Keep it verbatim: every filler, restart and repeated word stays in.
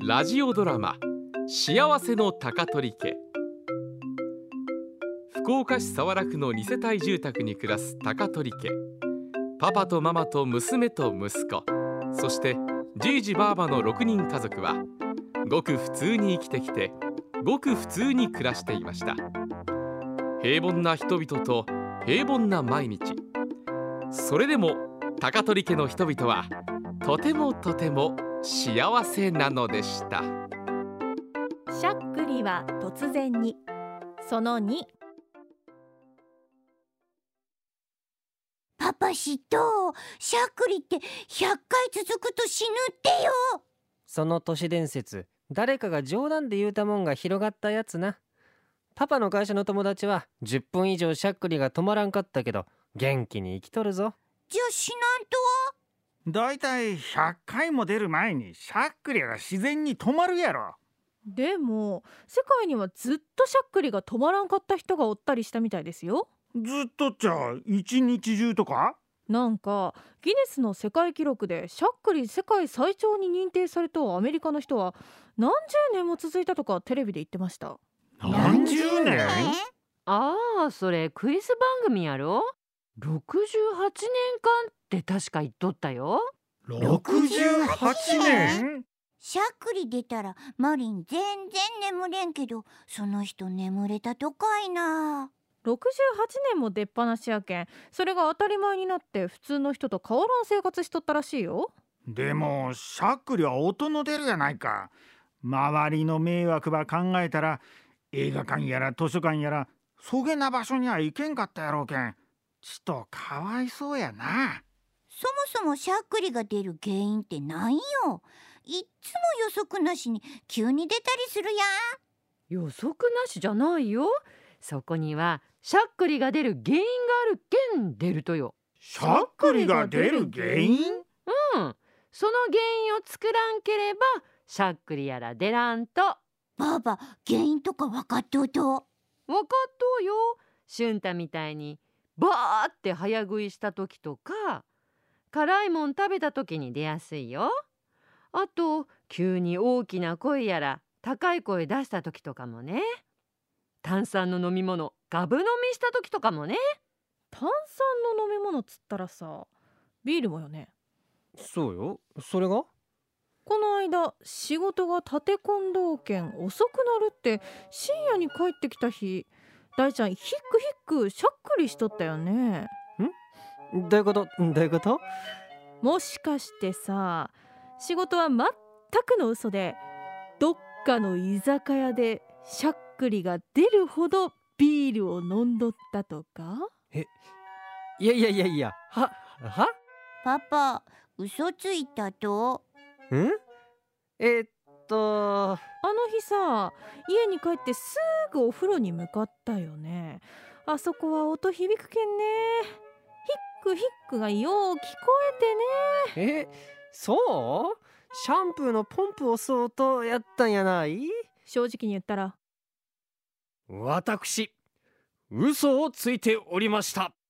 ラジオドラマ幸せの高取家。福岡市早良区のに世帯住宅に暮らす高取家。パパとママと娘と息子、そしてじいじばあばのろくにん家族はごく普通に生きてきて、ごく普通に暮らしていました。平凡な人々と平凡な毎日。それでも高取家の人々はとてもとても幸せなのでした。 しゃっくりは突然に。そのに。 パパ知っと、しゃっくりってひゃっかい続くと死ぬってよ。 その都市伝説、誰かが冗談で言うたもんが広がったやつな。パパの会社の友達はじゅっぷん以上しゃっくりが止まらんかったけど、元気に生きとるぞ。 じゃあ死なんとは？ だいたいひゃっかいも出る前にしゃっくりが自然に止まるやろ。 でも世界にはずっとしゃっくりが止まらんかった人がおったりしたみたいですよ。 ずっとっちゃ一日中とか？ なんかギネスの世界記録でしゃっくり世界最長に認定されたアメリカの人は何十年も続いたとかテレビで言ってました。 何十年？ ああ、それクイズ番組やろ。ろくじゅうはちねんかんって確か言っとったよ。 ろくじゅうはちねん？ しゃっくり出たらマリン全然眠れんけど、その人眠れたとかいな。 ろくじゅうはちねんも出っ放しやけん、それが当たり前になって普通の人と変わらん生活しとったらしいよ。 でもしゃっくりは音の出るやないか。周りの迷惑ば考えたら映画館やら図書館やらそげな場所には行けんかったやろうけん、ちとかわいそうやな。 そもそもしゃっくりが出る原因ってなんよ。いっつも予測なしに急に出たりするやん。 予測なしじゃないよ。そこにはしゃっくりが出る原因があるけん出るとよ。 しゃっくりが出る原因？ うん、その原因を作らんければしゃっくりやら出らんと。 ばあば、原因とか分かっとうと？ わかっとうよ。しゅんたみたいにバーって早食いした時とか、辛いもん食べた時に出やすいよ。あと急に大きな声やら高い声出した時とかもね。炭酸の飲み物ガブ飲みした時とかもね。 炭酸の飲み物っつったらさ、ビールもよね。 そうよ。それがこの間仕事が立て込んどうけん遅くなるって深夜に帰ってきた日、大ちゃんヒックヒックしゃっくりしとったよね。 んどういうことどういうこと？ もしかしてさ、仕事は全くの嘘でどっかの居酒屋でしゃっくりが出るほどビールを飲んどったとか？ え、いやいやいやいや、ははパパ、嘘ついたと？ んえー、っとあの日さ、家に帰ってすぐお風呂に向かったよね。あそこは音響くけんね。ヒックヒックがよう聞こえてね。 え、そうシャンプーのポンプを押す音やったんやない？ 正直に言ったら、 私嘘をついておりました。